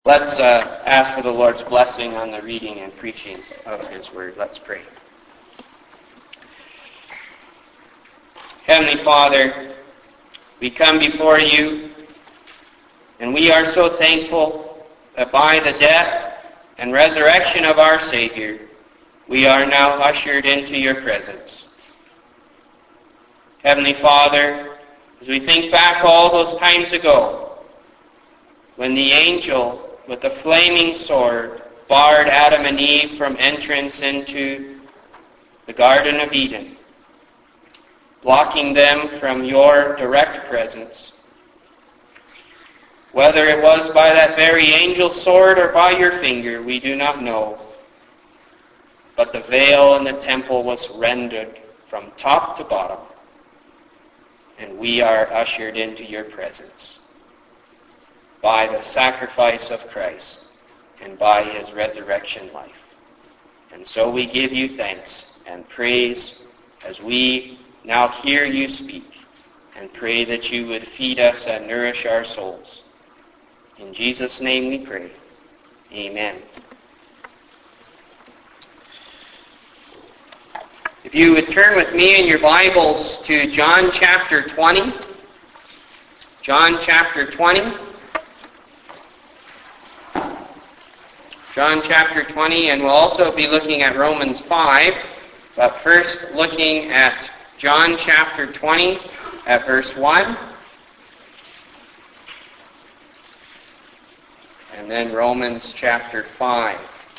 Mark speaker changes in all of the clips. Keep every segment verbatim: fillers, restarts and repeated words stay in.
Speaker 1: Let's uh, ask for the Lord's blessing on the reading and preaching of His Word. Let's pray. Heavenly Father, we come before you, and we are so thankful that by the death and resurrection of our Savior, we are now ushered into your presence. Heavenly Father, as we think back all those times ago, when the angel with the flaming sword barred Adam and Eve from entrance into the Garden of Eden, blocking them from your direct presence. Whether it was by that very angel's sword or by your finger, we do not know. But the veil in the temple was rendered from top to bottom, and we are ushered into your presence by the sacrifice of Christ and by his resurrection life. And so we give you thanks and praise as we now hear you speak, and pray that you would feed us and nourish our souls. In Jesus' name we pray. Amen. If you would turn with me in your Bibles to John chapter twenty. John chapter twenty. John chapter twenty, and we'll also be looking at Romans five, but first looking at John chapter twenty at verse one, and then Romans chapter five.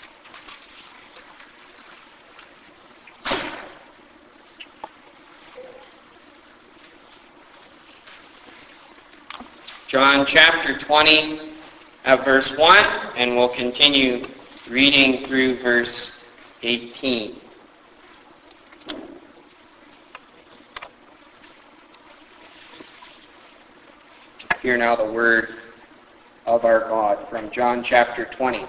Speaker 1: John chapter twenty at verse one, and we'll continue reading through verse eighteen. Hear now the word of our God from John chapter twenty.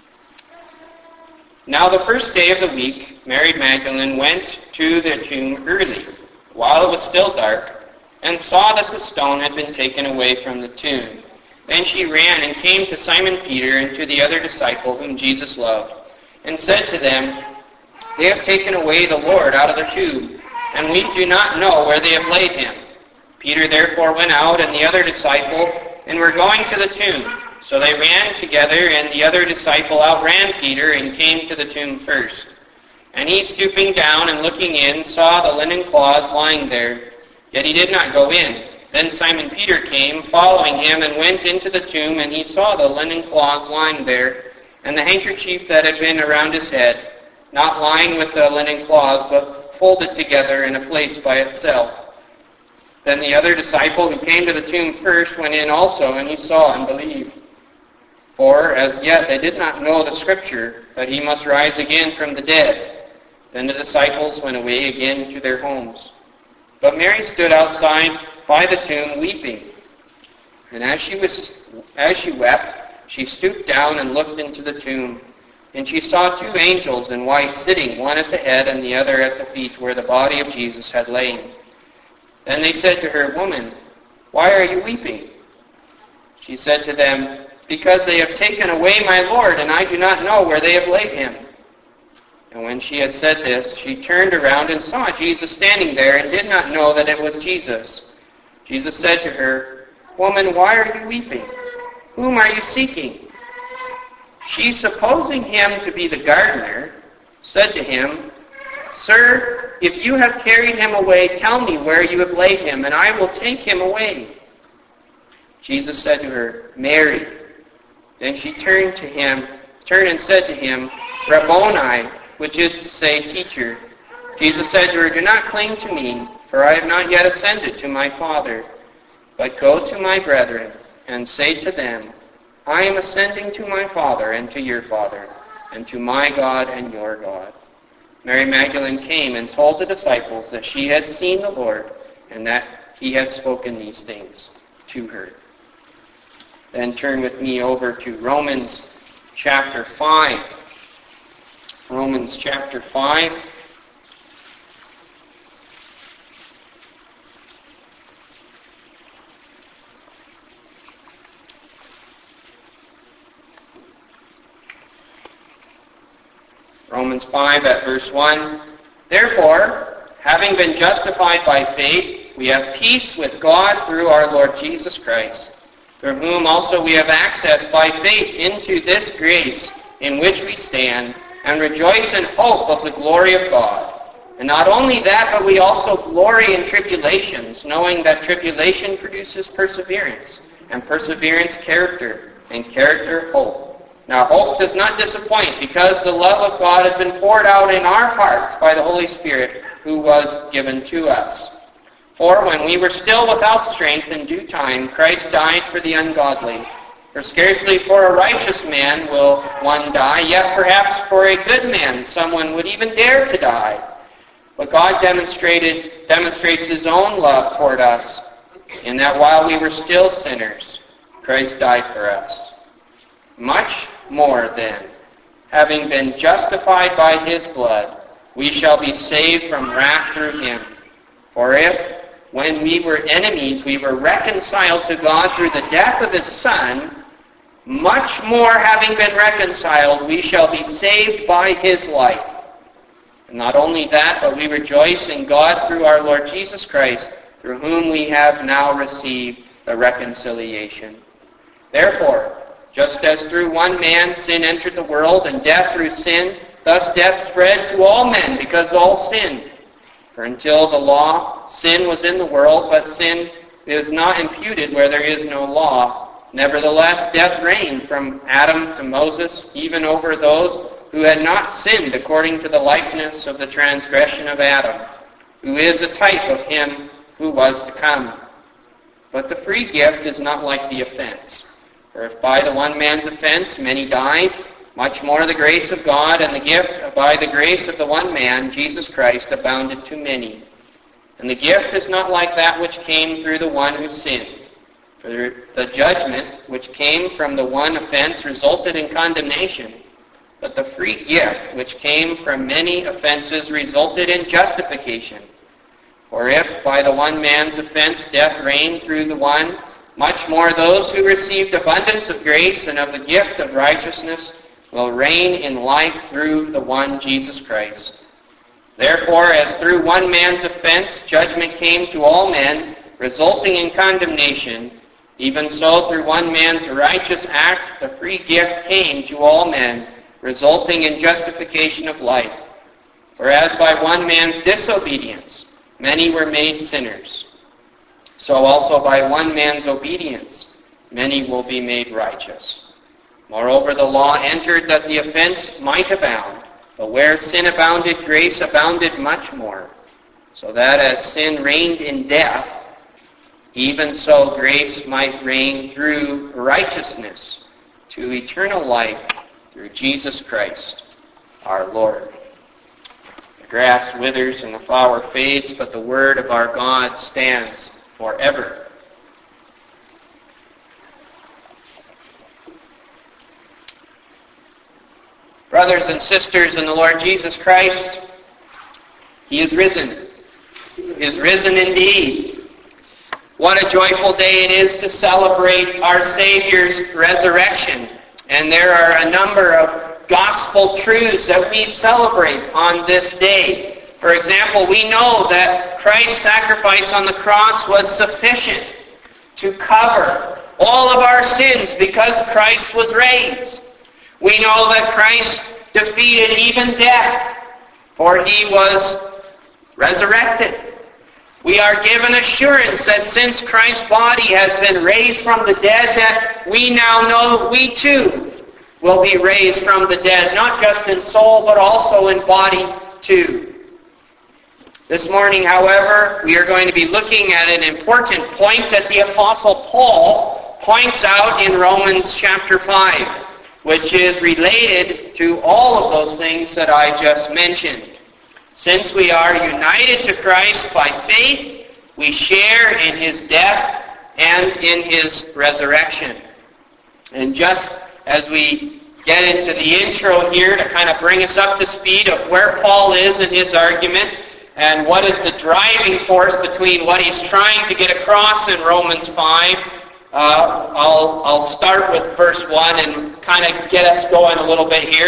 Speaker 1: Now the first day of the week, Mary Magdalene went to the tomb early, while it was still dark, and saw that the stone had been taken away from the tomb. Then she ran and came to Simon Peter and to the other disciple whom Jesus loved, and said to them, "They have taken away the Lord out of the tomb, and we do not know where they have laid him." Peter therefore went out, and the other disciple, and were going to the tomb. So they ran together, and the other disciple outran Peter and came to the tomb first. And he, stooping down and looking in, saw the linen cloths lying there, yet he did not go in. Then Simon Peter came, following him, and went into the tomb, and he saw the linen cloths lying there, and the handkerchief that had been around his head, not lying with the linen cloths, but folded together in a place by itself. Then the other disciple who came to the tomb first went in also, and he saw and believed. For as yet they did not know the scripture, that he must rise again from the dead. Then the disciples went away again to their homes. But Mary stood outside by the tomb weeping. And as she was, as she wept, she stooped down and looked into the tomb. And she saw two angels in white sitting, one at the head and the other at the feet, where the body of Jesus had lain. Then they said to her, "Woman, why are you weeping?" She said to them, "Because they have taken away my Lord, and I do not know where they have laid him." And when she had said this, she turned around and saw Jesus standing there, and did not know that it was Jesus. Jesus said to her, "Woman, why are you weeping? Whom are you seeking?" She, supposing him to be the gardener, said to him, "Sir, if you have carried him away, tell me where you have laid him, and I will take him away." Jesus said to her, "Mary." Then she turned to him, turned and said to him, "Rabboni," which is to say, teacher. Jesus said to her, "Do not cling to me, for I have not yet ascended to my Father. But go to my brethren, and say to them, I am ascending to my Father and to your Father, and to my God and your God." Mary Magdalene came and told the disciples that she had seen the Lord, and that he had spoken these things to her. Then turn with me over to Romans chapter five. Romans chapter five. Romans five at verse one. Therefore, having been justified by faith, we have peace with God through our Lord Jesus Christ, through whom also we have access by faith into this grace in which we stand, and rejoice in hope of the glory of God. And not only that, but we also glory in tribulations, knowing that tribulation produces perseverance, and perseverance character, and character hope. Now hope does not disappoint, because the love of God has been poured out in our hearts by the Holy Spirit, who was given to us. For when we were still without strength, in due time Christ died for the ungodly. For scarcely for a righteous man will one die, yet perhaps for a good man someone would even dare to die. But God demonstrated demonstrates his own love toward us, in that while we were still sinners, Christ died for us. Much more then, having been justified by his blood, we shall be saved from wrath through him. For if, when we were enemies, we were reconciled to God through the death of his Son, much more having been reconciled, we shall be saved by his life. And not only that, but we rejoice in God through our Lord Jesus Christ, through whom we have now received the reconciliation. Therefore, just as through one man sin entered the world, and death through sin, thus death spread to all men, because all sinned. For until the law, sin was in the world, but sin is not imputed where there is no law. Nevertheless, death reigned from Adam to Moses, even over those who had not sinned according to the likeness of the transgression of Adam, who is a type of him who was to come. But the free gift is not like the offense. For if by the one man's offense many died, much more the grace of God and the gift by the grace of the one man, Jesus Christ, abounded to many. And the gift is not like that which came through the one who sinned. For the judgment which came from the one offense resulted in condemnation, but the free gift which came from many offenses resulted in justification. For if by the one man's offense death reigned through the one, much more those who received abundance of grace and of the gift of righteousness will reign in life through the one Jesus Christ. Therefore, as through one man's offense judgment came to all men, resulting in condemnation, even so through one man's righteous act the free gift came to all men, resulting in justification of life. For as by one man's disobedience many were made sinners, so also by one man's obedience many will be made righteous. Moreover, the law entered that the offense might abound, but where sin abounded, grace abounded much more, so that as sin reigned in death, even so grace might reign through righteousness to eternal life through Jesus Christ, our Lord. The grass withers and the flower fades, but the word of our God stands forever. Brothers and sisters in the Lord Jesus Christ, He is risen. He is risen indeed. What a joyful day it is to celebrate our Savior's resurrection. And there are a number of gospel truths that we celebrate on this day. For example, we know that Christ's sacrifice on the cross was sufficient to cover all of our sins because Christ was raised. We know that Christ defeated even death, for He was resurrected. We are given assurance that since Christ's body has been raised from the dead, that we now know we too will be raised from the dead, not just in soul, but also in body too. This morning, however, we are going to be looking at an important point that the Apostle Paul points out in Romans chapter five, which is related to all of those things that I just mentioned. Since we are united to Christ by faith, we share in His death and in His resurrection. And just as we get into the intro here to kind of bring us up to speed of where Paul is in his argument and what is the driving force between what he's trying to get across in Romans five, uh, I'll, I'll start with verse one and kind of get us going a little bit here.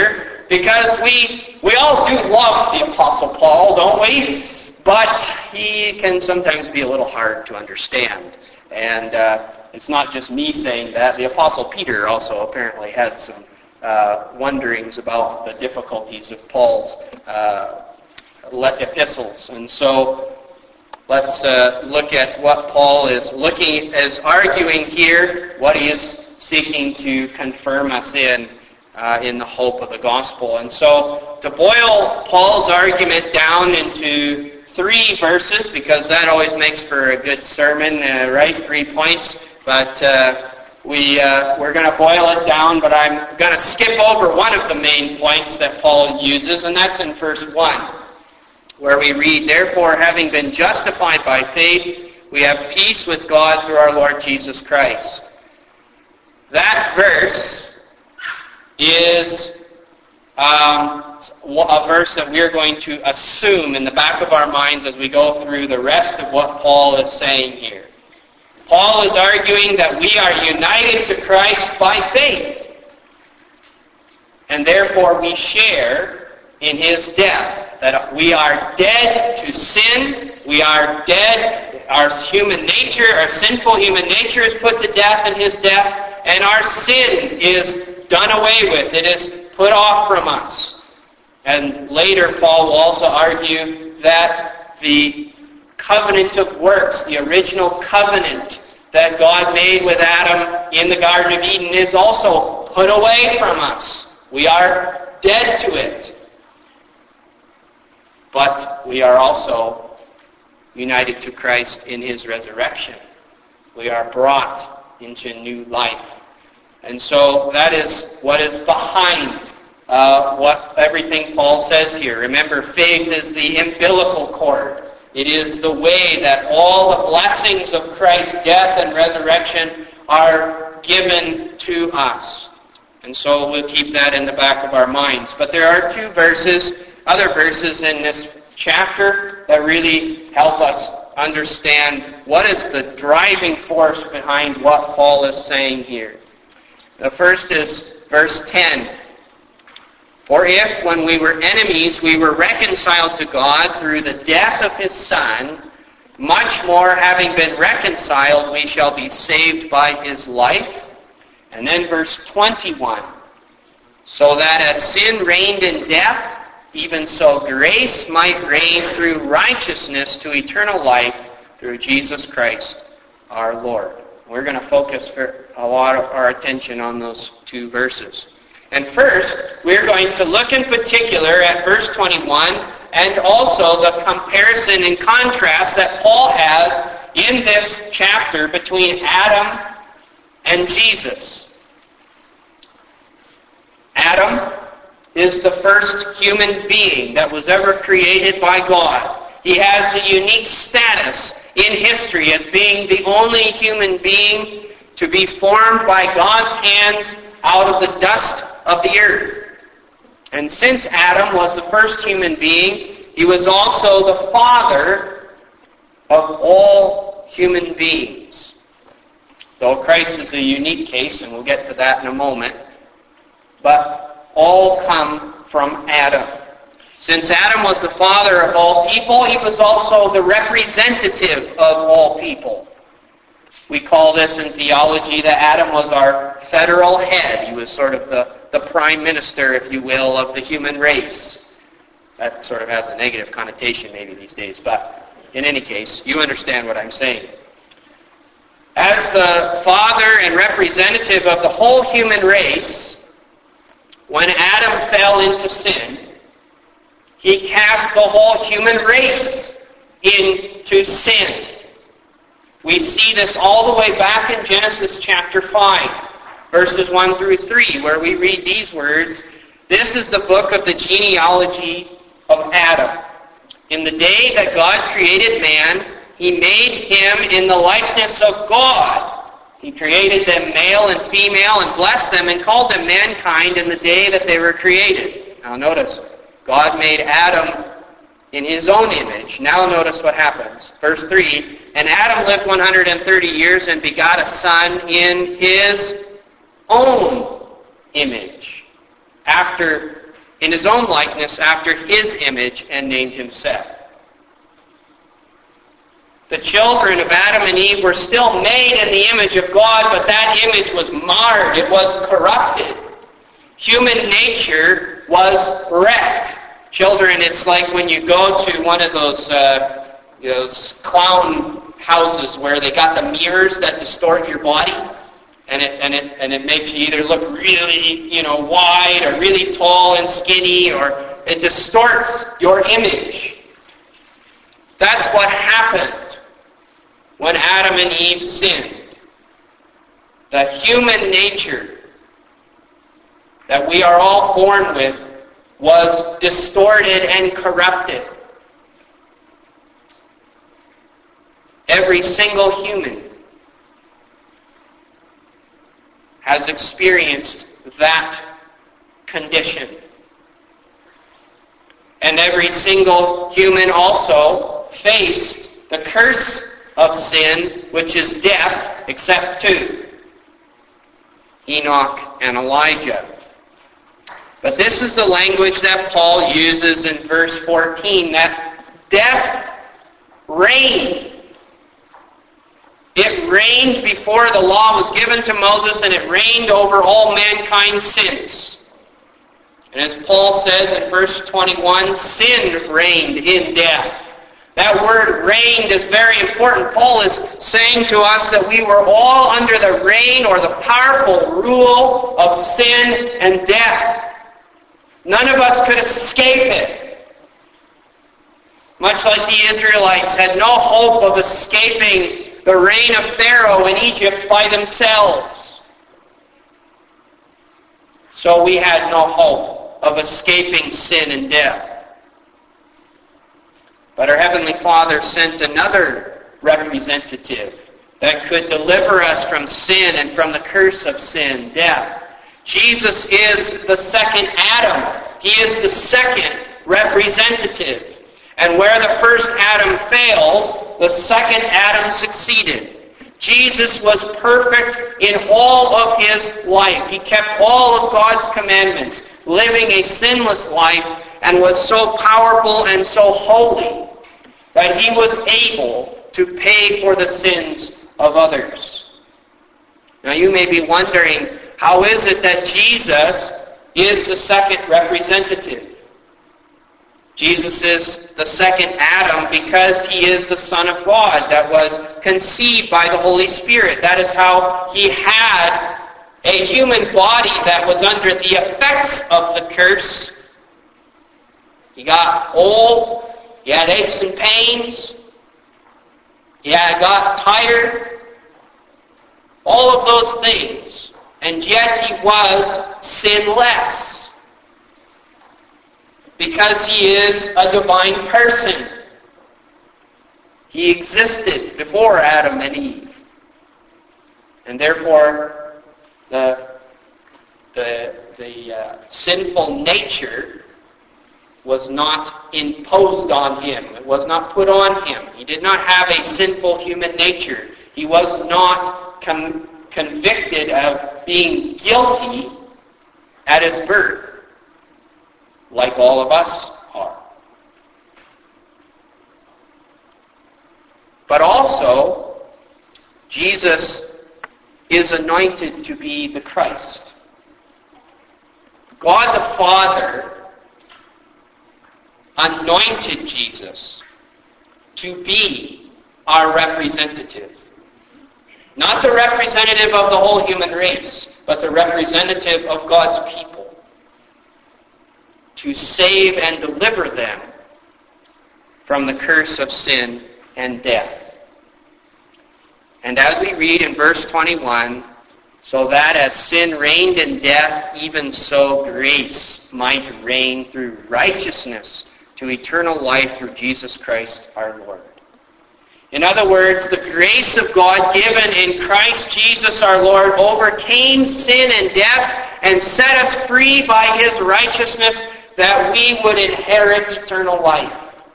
Speaker 1: because we we all do love the Apostle Paul, don't we? But he can sometimes be a little hard to understand. And uh, it's not just me saying that. The Apostle Peter also apparently had some uh, wonderings about the difficulties of Paul's uh, epistles. And so let's uh, look at what Paul is looking, is arguing here, what he is seeking to confirm us in, uh, in the hope of the gospel. And so to boil Paul's argument down into three verses, because that always makes for a good sermon, uh, right? Three points. But uh, we, uh, we're going to boil it down, but I'm going to skip over one of the main points that Paul uses, and that's in verse one, where we read, "Therefore, having been justified by faith, we have peace with God through our Lord Jesus Christ." That verse is um, a verse that we're going to assume in the back of our minds as we go through the rest of what Paul is saying here. Paul is arguing that we are united to Christ by faith, and therefore we share in his death. That we are dead to sin, we are dead, our human nature, our sinful human nature is put to death in his death, and our sin is done away with. It is put off from us. And later Paul will also argue that the covenant of works, the original covenant that God made with Adam in the Garden of Eden, is also put away from us. We are dead to it. But we are also united to Christ in his resurrection. We are brought into new life. And so that is what is behind uh, what everything Paul says here. Remember, faith is the umbilical cord. It is the way that all the blessings of Christ's death and resurrection are given to us. And so we'll keep that in the back of our minds. But there are two verses, other verses in this chapter that really help us understand what is the driving force behind what Paul is saying here. The first is verse ten. "For if, when we were enemies, we were reconciled to God through the death of his Son, much more, having been reconciled, we shall be saved by his life." And then verse twenty-one. "So that as sin reigned in death, even so grace might reign through righteousness to eternal life through Jesus Christ our Lord." We're going to focus for a lot of our attention on those two verses. And first, we're going to look in particular at verse twenty-one and also the comparison and contrast that Paul has in this chapter between Adam and Jesus. Adam is the first human being that was ever created by God. He has a unique status in history as being the only human being to be formed by God's hands out of the dust of the earth. And since Adam was the first human being, he was also the father of all human beings. Though Christ is a unique case, and we'll get to that in a moment, but all come from Adam. Since Adam was the father of all people, he was also the representative of all people. We call this in theology that Adam was our federal head. He was sort of the, the prime minister, if you will, of the human race. That sort of has a negative connotation maybe these days, but in any case, you understand what I'm saying. As the father and representative of the whole human race, when Adam fell into sin, he cast the whole human race into sin. We see this all the way back in Genesis chapter five, verses one through three, where we read these words, "This is the book of the genealogy of Adam. In the day that God created man, he made him in the likeness of God. He created them male and female and blessed them and called them mankind in the day that they were created." Now notice, God made Adam in his own image. Now notice what happens. Verse three, "And Adam lived one hundred thirty years and begot a son in his own image, after in his own likeness after his image and named him Seth. The children of Adam and Eve were still made in the image of God, but that image was marred. It was corrupted. Human nature was wrecked. Children, it's like when you go to one of those, uh, those clown houses where they got the mirrors that distort your body, and it and it and it makes you either look really, you know, wide or really tall and skinny, or it distorts your image. That's what happened when Adam and Eve sinned. The human nature that we are all born with was distorted and corrupted. Every single human has experienced that condition. And every single human also faced the curse of sin, which is death, except two, Enoch and Elijah. But this is the language that Paul uses in verse fourteen, that death reigned. It reigned before the law was given to Moses, and it reigned over all mankind since. And as Paul says in verse twenty-one, sin reigned in death. That word reigned is very important. Paul is saying to us that we were all under the reign or the powerful rule of sin and death. None of us could escape it. Much like the Israelites had no hope of escaping the reign of Pharaoh in Egypt by themselves. So we had no hope of escaping sin and death. But our Heavenly Father sent another representative that could deliver us from sin and from the curse of sin, death. Jesus is the second Adam. He is the second representative. And where the first Adam failed, the second Adam succeeded. Jesus was perfect in all of his life. He kept all of God's commandments, living a sinless life, and was so powerful and so holy that he was able to pay for the sins of others. Now you may be wondering, how is it that Jesus is the second representative? Jesus is the second Adam because he is the Son of God that was conceived by the Holy Spirit. That is how he had a human body that was under the effects of the curse. He got old. He had aches and pains. He had got tired. All of those things. And yet he was sinless. Because he is a divine person. He existed before Adam and Eve. And therefore, the, the, the uh, sinful nature was not imposed on him. It was not put on him. He did not have a sinful human nature. He was not com- convicted of being guilty at his birth, like all of us are. But also, Jesus is anointed to be the Christ. God the Father anointed Jesus to be our representative. Not the representative of the whole human race, but the representative of God's people. To save and deliver them from the curse of sin and death. And as we read in verse twenty-one, so that as sin reigned in death, even so grace might reign through righteousness to eternal life through Jesus Christ our Lord. In other words, the grace of God given in Christ Jesus our Lord overcame sin and death and set us free by his righteousness that we would inherit eternal life.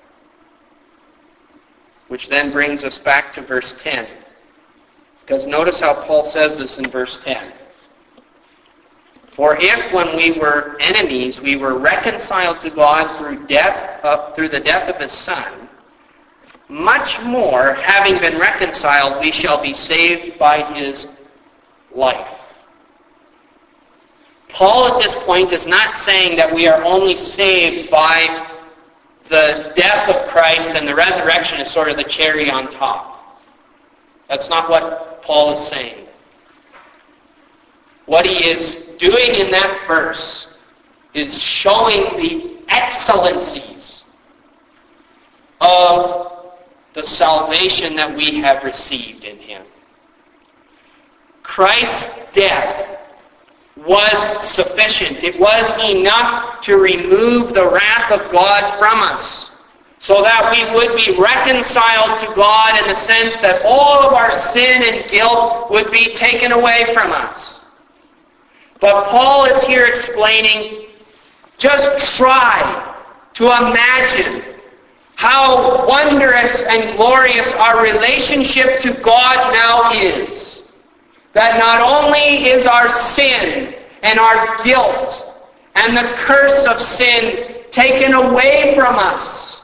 Speaker 1: Which then brings us back to verse ten. Because notice how Paul says this in verse ten. For if when we were enemies, we were reconciled to God through death, uh, through the death of his Son, much more, having been reconciled, we shall be saved by his life. Paul at this point is not saying that we are only saved by the death of Christ and the resurrection is sort of the cherry on top. That's not what Paul is saying. What he is doing in that verse is showing the excellencies of the salvation that we have received in him. Christ's death was sufficient. It was enough to remove the wrath of God from us, so that we would be reconciled to God in the sense that all of our sin and guilt would be taken away from us. But Paul is here explaining, just try to imagine how wondrous and glorious our relationship to God now is. That not only is our sin and our guilt and the curse of sin taken away from us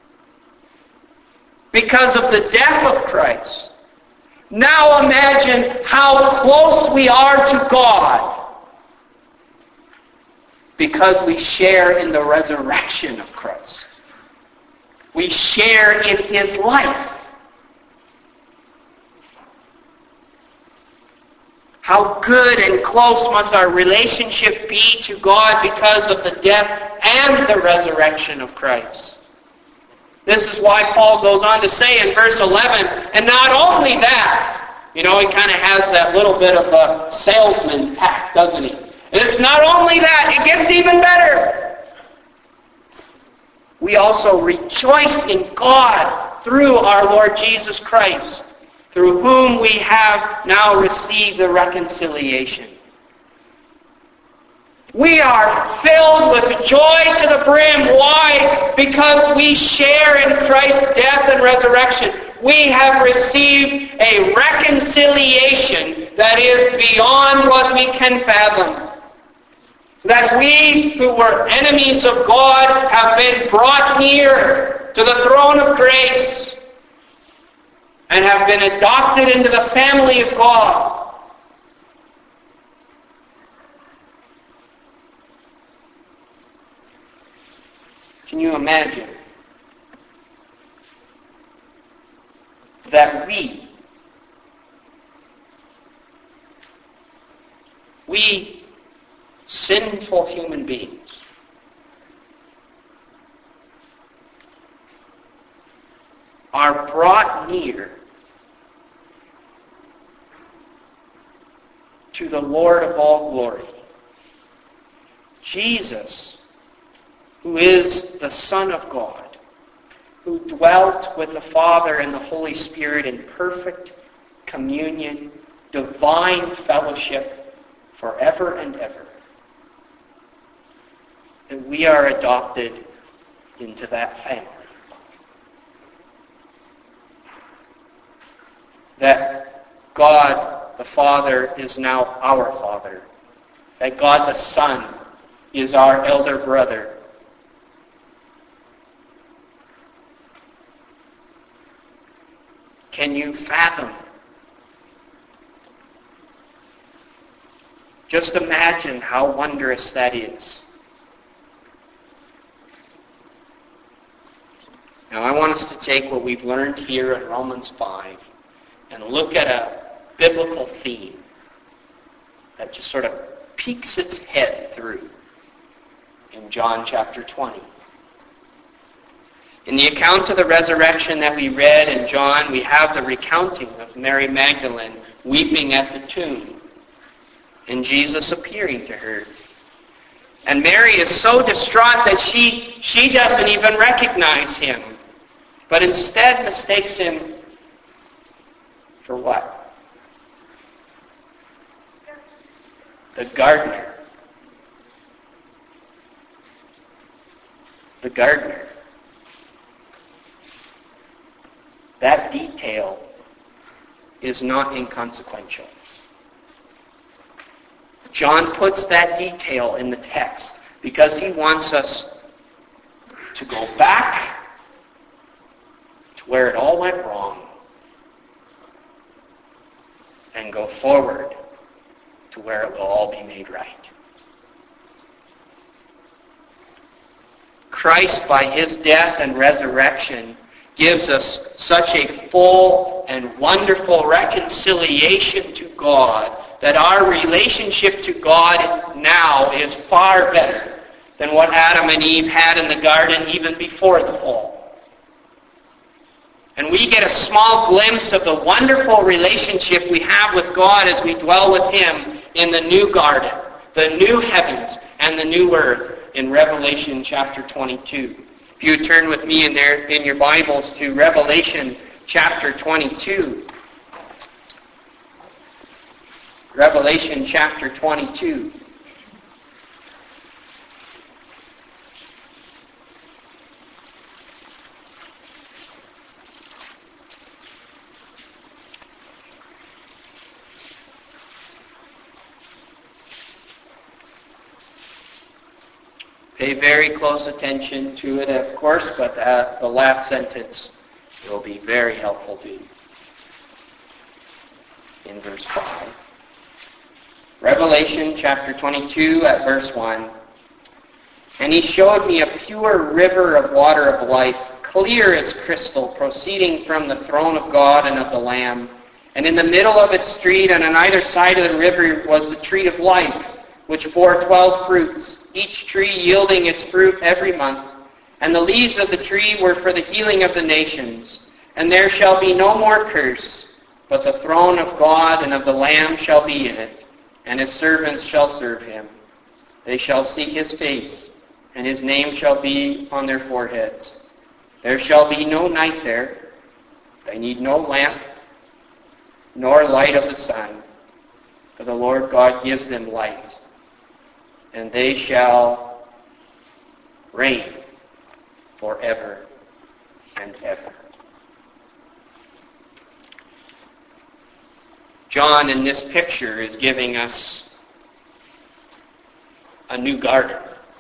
Speaker 1: because of the death of Christ. Now imagine how close we are to God because we share in the resurrection of Christ. We share in his life. How good and close must our relationship be to God because of the death and the resurrection of Christ. This is why Paul goes on to say in verse eleven, and not only that, you know, he kind of has that little bit of a salesman tact, doesn't he? It's not only that, it gets even better. We also rejoice in God through our Lord Jesus Christ, through whom we have now received the reconciliation. We are filled with joy to the brim. Why? Because we share in Christ's death and resurrection. We have received a reconciliation that is beyond what we can fathom. That we who were enemies of God have been brought near to the throne of grace and have been adopted into the family of God. Can you imagine that we, we sinful human beings, are brought near to the Lord of all glory, Jesus, who is the Son of God, who dwelt with the Father and the Holy Spirit in perfect communion, divine fellowship forever and ever. That we are adopted into that family. That God the Father is now our Father. That God the Son is our elder brother. Can you fathom? Just imagine how wondrous that is. Now I want us to take what we've learned here in Romans five and look at a biblical theme that just sort of peeks its head through in John chapter twenty. In the account of the resurrection that we read in John, we have the recounting of Mary Magdalene weeping at the tomb and Jesus appearing to her. And Mary is so distraught that she, she doesn't even recognize him, but instead mistakes him for what? The gardener. The gardener. That detail is not inconsequential. John puts that detail in the text because he wants us to go back to where it all went wrong and go forward to where it will all be made right. Christ, by his death and resurrection, gives us such a full and wonderful reconciliation to God that our relationship to God now is far better than what Adam and Eve had in the garden even before the fall. And we get a small glimpse of the wonderful relationship we have with God as we dwell with him in the new garden, the new heavens, and the new earth in Revelation chapter twenty-two. If you turn with me in there in your Bibles to Revelation chapter twenty-two. Revelation chapter twenty-two. Pay very close attention to it, of course, but uh, the last sentence will be very helpful to you. In verse five. Revelation chapter twenty-two at verse one. And he showed me a pure river of water of life, clear as crystal, proceeding from the throne of God and of the Lamb. And in the middle of its street and on either side of the river was the tree of life, which bore twelve fruits, each tree yielding its fruit every month. And the leaves of the tree were for the healing of the nations. And there shall be no more curse, but the throne of God and of the Lamb shall be in it, and his servants shall serve him. They shall see his face, and his name shall be on their foreheads. There shall be no night there. They need no lamp, nor light of the sun, for the Lord God gives them light. And they shall reign forever and ever. John in this picture is giving us a new garden.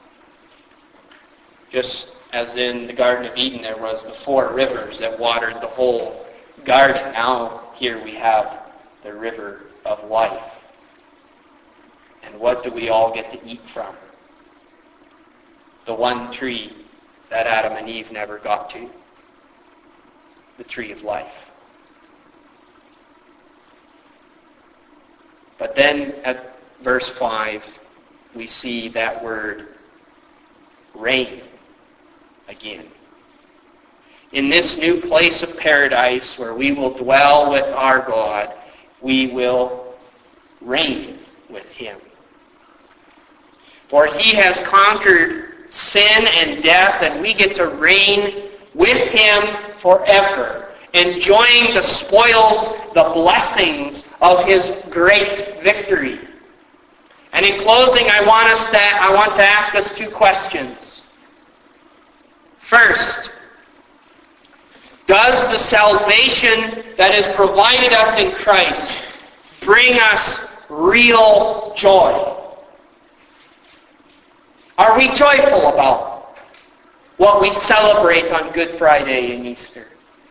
Speaker 1: Just as in the Garden of Eden there was the four rivers that watered the whole garden. Now here we have the river of life. And what do we all get to eat from? The one tree that Adam and Eve never got to. The tree of life. But then at verse five, we see that word reign again. In this new place of paradise where we will dwell with our God, we will reign with him. For he has conquered sin and death, and we get to reign with him forever, enjoying the spoils, the blessings of his great victory. And in closing, I want us to, I want to ask us two questions. First, does the salvation that is provided us in Christ bring us real joy? Are we joyful about what we celebrate on Good Friday and Easter?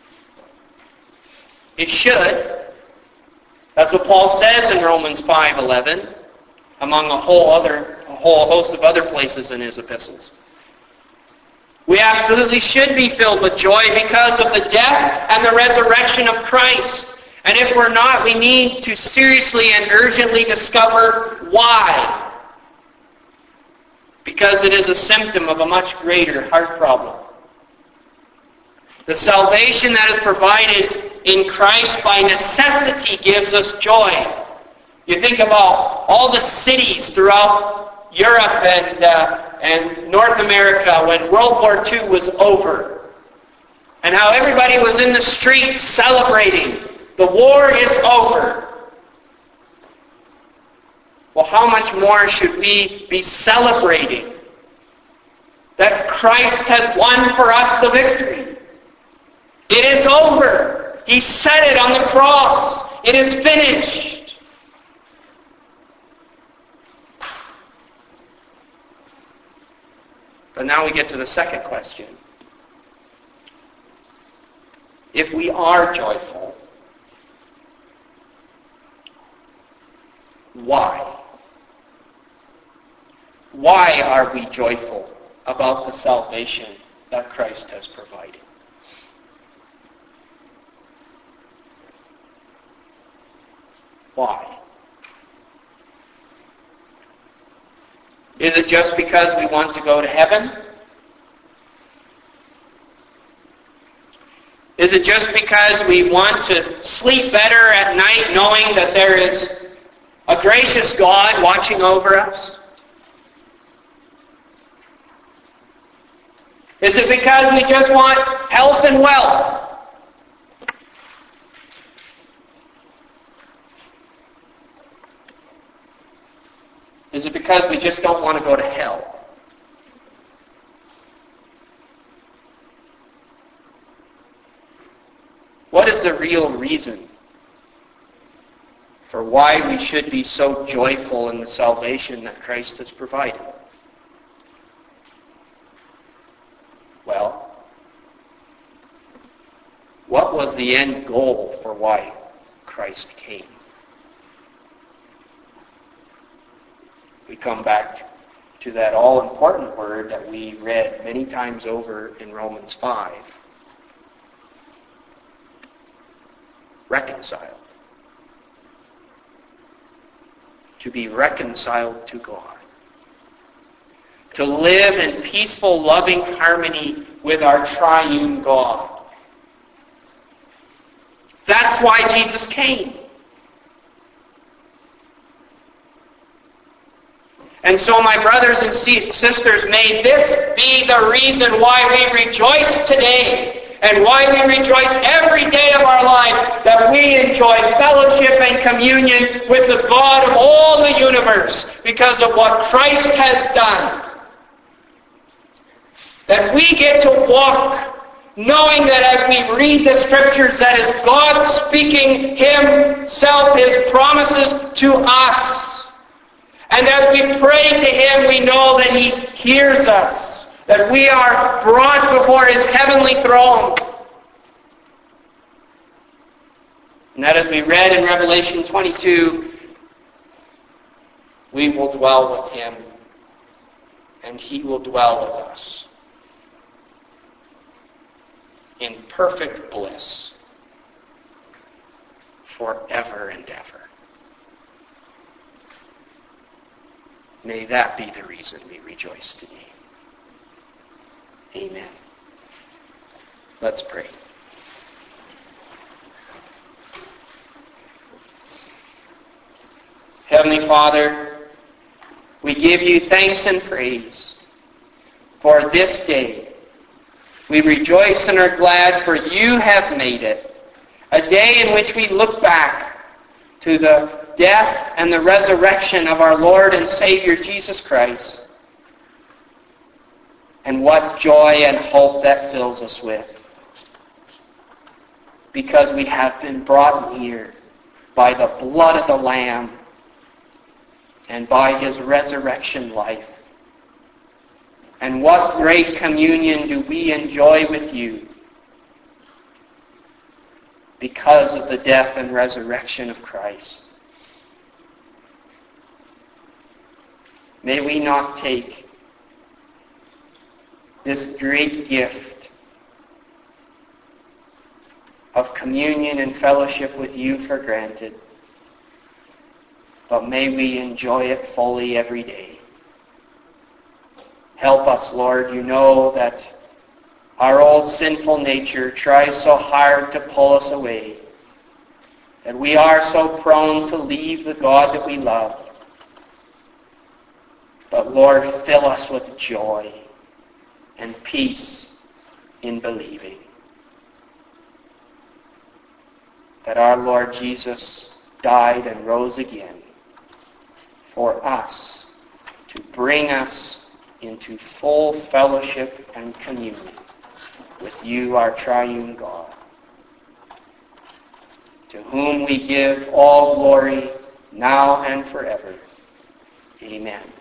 Speaker 1: It should. That's what Paul says in Romans five eleven, among a whole other a whole host of other places in his epistles. We absolutely should be filled with joy because of the death and the resurrection of Christ. And if we're not, we need to seriously and urgently discover why. Because it is a symptom of a much greater heart problem. The salvation that is provided in Christ by necessity gives us joy. You think about all the cities throughout Europe and, uh, and North America when World War Two was over, and how everybody was in the streets celebrating. The war is over. Well, how much more should we be celebrating that Christ has won for us the victory? It is over. He said it on the cross. It is finished. But now we get to the second question. If we are joyful, why? Why are we joyful about the salvation that Christ has provided? Why? Is it just because we want to go to heaven? Is it just because we want to sleep better at night knowing that there is a gracious God watching over us? Is it because we just want health and wealth? Is it because we just don't want to go to hell? What is the real reason for why we should be so joyful in the salvation that Christ has provided? Well, what was the end goal for why Christ came? We come back to that all-important word that we read many times over in Romans five. Reconciled. To be reconciled to God. To live in peaceful, loving harmony with our triune God. That's why Jesus came. And so, my brothers and sisters, may this be the reason why we rejoice today and why we rejoice every day of our life, that we enjoy fellowship and communion with the God of all the universe because of what Christ has done. That we get to walk knowing that as we read the Scriptures, that is God speaking Himself, His promises to us. And as we pray to Him, we know that He hears us, that we are brought before His heavenly throne. And that as we read in Revelation twenty-two, we will dwell with Him, and He will dwell with us in perfect bliss forever and ever. May that be the reason we rejoice today. Amen. Let's pray. Heavenly Father, we give you thanks and praise for this day. We rejoice and are glad, for you have made it a day in which we look back to the death and the resurrection of our Lord and Savior Jesus Christ. And what joy and hope that fills us with. Because we have been brought near by the blood of the Lamb and by His resurrection life. And what great communion do we enjoy with you because of the death and resurrection of Christ. May we not take this great gift of communion and fellowship with you for granted, but may we enjoy it fully every day. Help us, Lord. You know that our old sinful nature tries so hard to pull us away, that we are so prone to leave the God that we love. But Lord, fill us with joy and peace in believing that our Lord Jesus died and rose again for us, to bring us into full fellowship and communion with you, our triune God, to whom we give all glory now and forever. Amen.